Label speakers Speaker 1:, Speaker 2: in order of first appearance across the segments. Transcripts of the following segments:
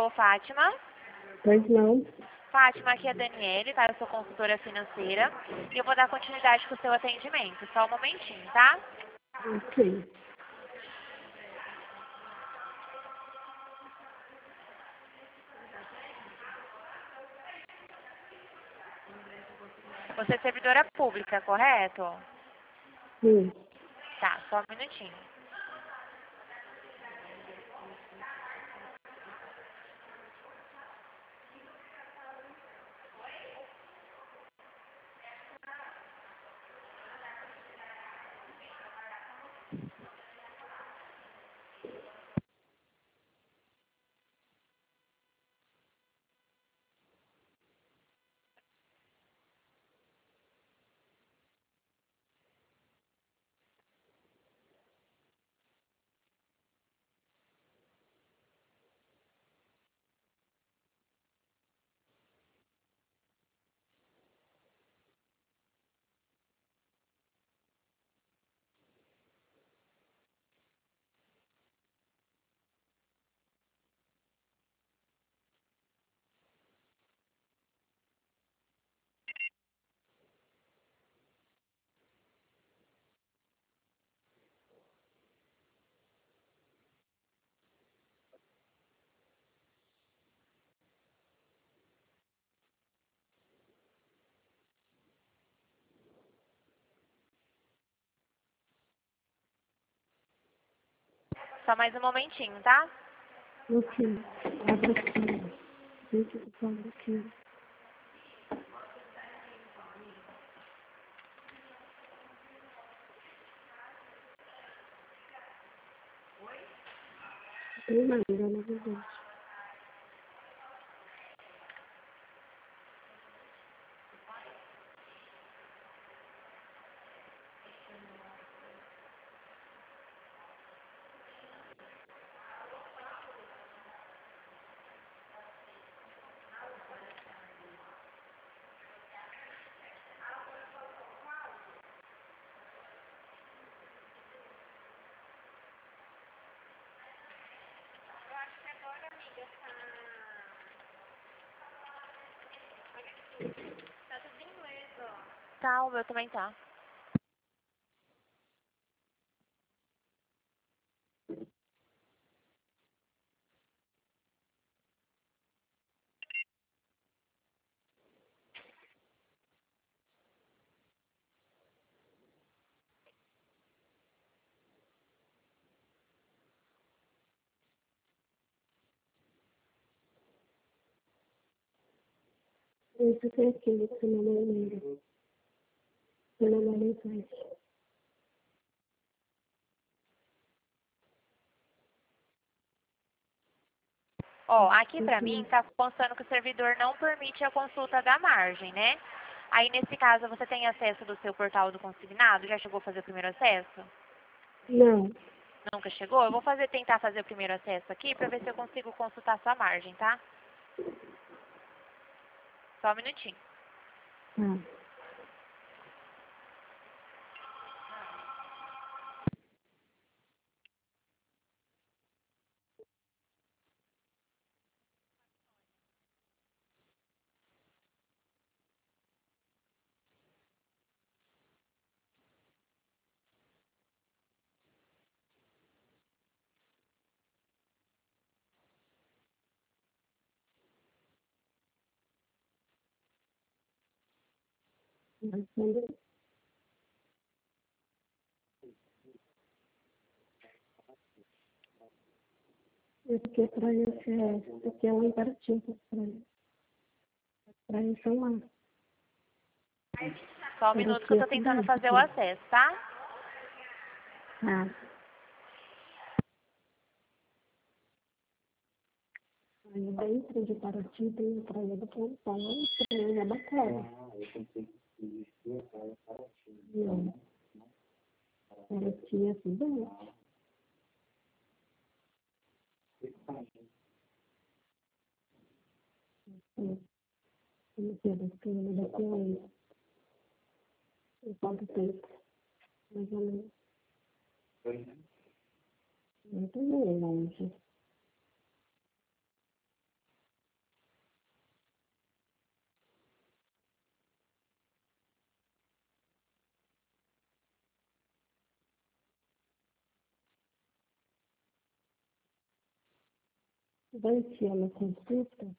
Speaker 1: Alô, Fátima?
Speaker 2: Pois não.
Speaker 1: Fátima, aqui é a Daniele, tá? Eu sou consultora financeira e eu vou dar continuidade com o seu atendimento. Só um momentinho, tá?
Speaker 2: Ok.
Speaker 1: Você é servidora pública, correto?
Speaker 2: Sim.
Speaker 1: Tá, só um minutinho. Só mais um momentinho, tá?
Speaker 2: Ok. Abre aqui. Gente, eu tô falando aqui. Não tem nada, na verdade.
Speaker 1: Tá, o meu também tá.
Speaker 2: Isso tem aqui, você não lembra. Você não mensagem.
Speaker 1: Ó, aqui pra mim tá constando que o servidor não permite a consulta da margem, né? Aí, nesse caso, você tem acesso do seu portal do consignado? Já chegou a fazer o primeiro acesso?
Speaker 2: Não.
Speaker 1: Nunca chegou? Eu vou tentar fazer o primeiro acesso aqui pra ver se eu consigo consultar sua margem, tá? Só um minutinho.
Speaker 2: Tá. Esse aqui é para esse aqui é um imperativo para isso lá.
Speaker 1: Só um minuto que eu tô tentando fazer o acesso, tá?
Speaker 2: Tá. Aí dentro de Paraty tem a praia do Pontão e praia da Bacara. Não. Paraty é cidade. Como que é da praia da Bacara? Em quanto tempo? Mais ou menos. Muito bem longe. vai enfiar na consulta,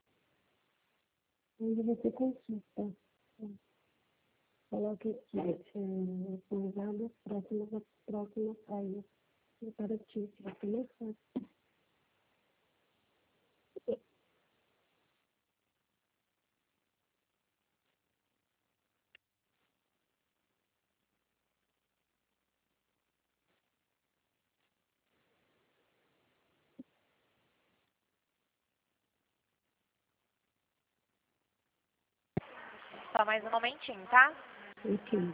Speaker 2: onde você consulta. Coloque aqui, pousadas próximas praias. Preparativo, vai começar.
Speaker 1: Só mais um momentinho, tá?
Speaker 2: Ok.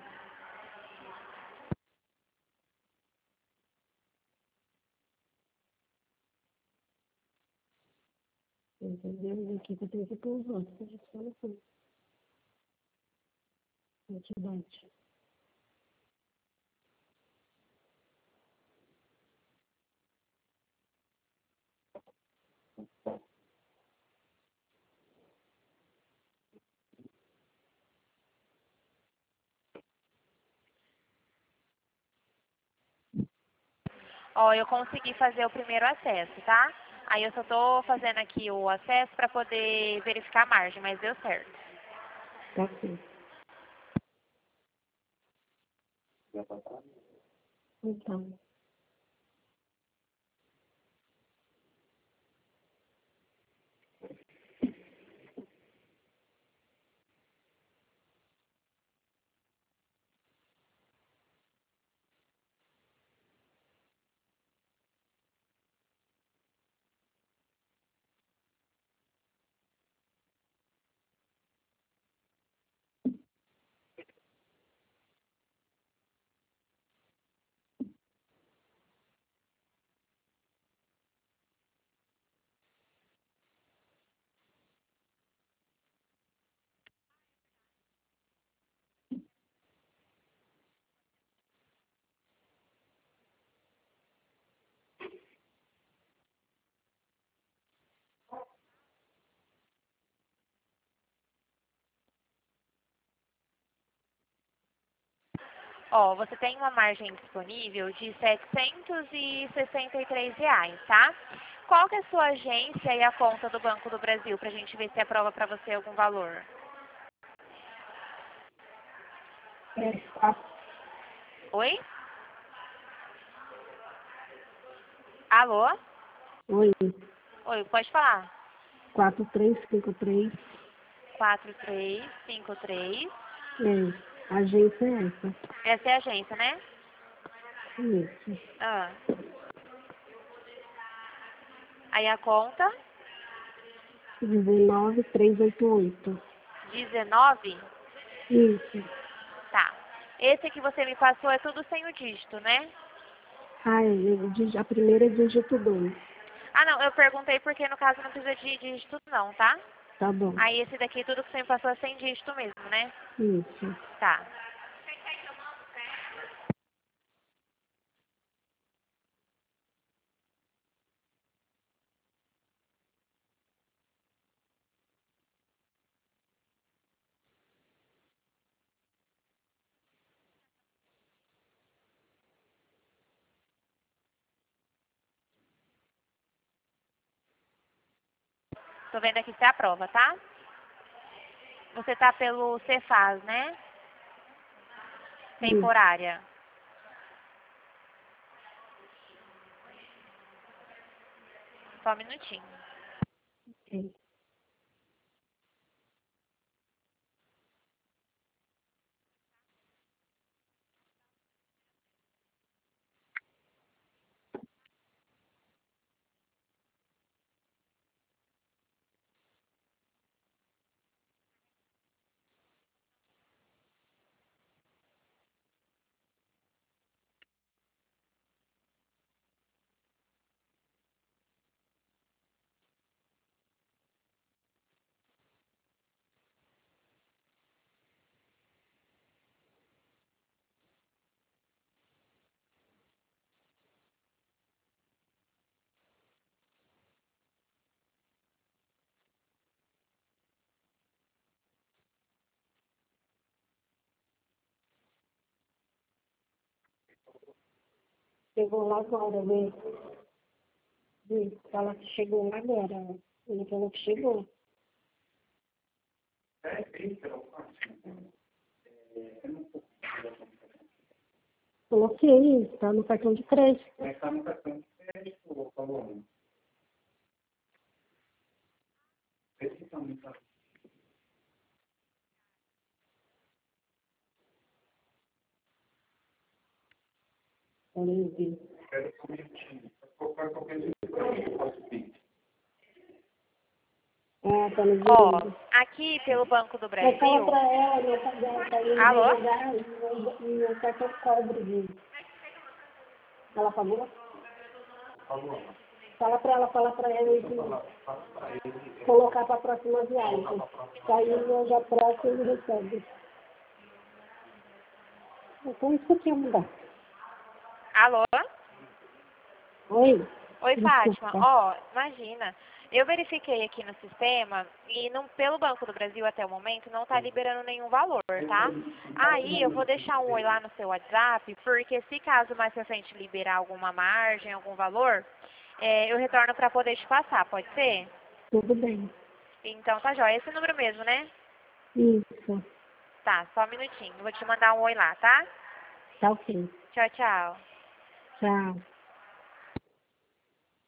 Speaker 2: Entendeu? Aqui que eu tenho que pôr os outros, a gente fala assim. A gente bate.
Speaker 1: Ó, eu consegui fazer o primeiro acesso, tá? Aí eu só tô fazendo aqui o acesso para poder verificar a margem, mas deu certo.
Speaker 2: Tá sim. Então,
Speaker 1: Ó, você tem uma margem disponível de R$ 763, tá? Qual que é a sua agência e a conta do Banco do Brasil pra gente ver se aprova pra você algum valor? Oi? Alô?
Speaker 2: oi,
Speaker 1: Oi, pode falar.
Speaker 2: 4353,
Speaker 1: 4353.
Speaker 2: a agência é essa.
Speaker 1: Essa é a agência, né?
Speaker 2: Isso.
Speaker 1: Ah. Aí a conta?
Speaker 2: 19388.
Speaker 1: 19?
Speaker 2: Isso.
Speaker 1: Tá. Esse que você me passou é tudo sem o dígito, né?
Speaker 2: Ah, a primeira é dígito 2.
Speaker 1: Ah, não, eu perguntei porque no caso não precisa de dígito não, tá?
Speaker 2: Tá bom.
Speaker 1: Aí esse daqui tudo que você me passou é sem dígito mesmo, né?
Speaker 2: Isso.
Speaker 1: Tá. Tô vendo aqui se aprova, tá? Você tá pelo Cefaz, né?
Speaker 2: Isso.
Speaker 1: Temporária. Só um minutinho.
Speaker 2: Ok. Eu vou lá agora ver. Fala que chegou agora. Ó. Ele falou que chegou. Coloquei, tá no cartão de crédito.
Speaker 3: Mas está no cartão de crédito, falou.
Speaker 2: Olha aí.
Speaker 3: Espera um minutinho. Qualquer coisa eu posso pedir.
Speaker 2: Ah, tá no
Speaker 1: Ó,
Speaker 2: vídeo.
Speaker 1: aqui pelo Banco do
Speaker 2: Mas fala
Speaker 1: Brasil...
Speaker 2: pra ela, meu pai dela tá indo
Speaker 1: Alô?
Speaker 2: jogar e meu cartão cobre disso. Ela pagou?
Speaker 3: Falou.
Speaker 2: Fala pra ela colocar pra próxima viagem. Aí eu já troco e ele recebe. Então isso que ia mudar.
Speaker 1: Alô?
Speaker 2: Oi?
Speaker 1: Oi, Fátima.
Speaker 2: Desculpa.
Speaker 1: Ó, imagina. Eu verifiquei aqui no sistema e pelo Banco do Brasil até o momento não está liberando nenhum valor, tá? Aí eu vou deixar um oi lá no seu WhatsApp, porque se caso mais pra frente liberar alguma margem, algum valor, eu retorno para poder te passar, pode ser?
Speaker 2: Tudo bem.
Speaker 1: Então tá jóia. Esse número mesmo, né?
Speaker 2: Isso.
Speaker 1: Tá, só um minutinho. Eu vou te mandar um oi lá, tá?
Speaker 2: Tá ok.
Speaker 1: Tchau, tchau.
Speaker 2: Tchau.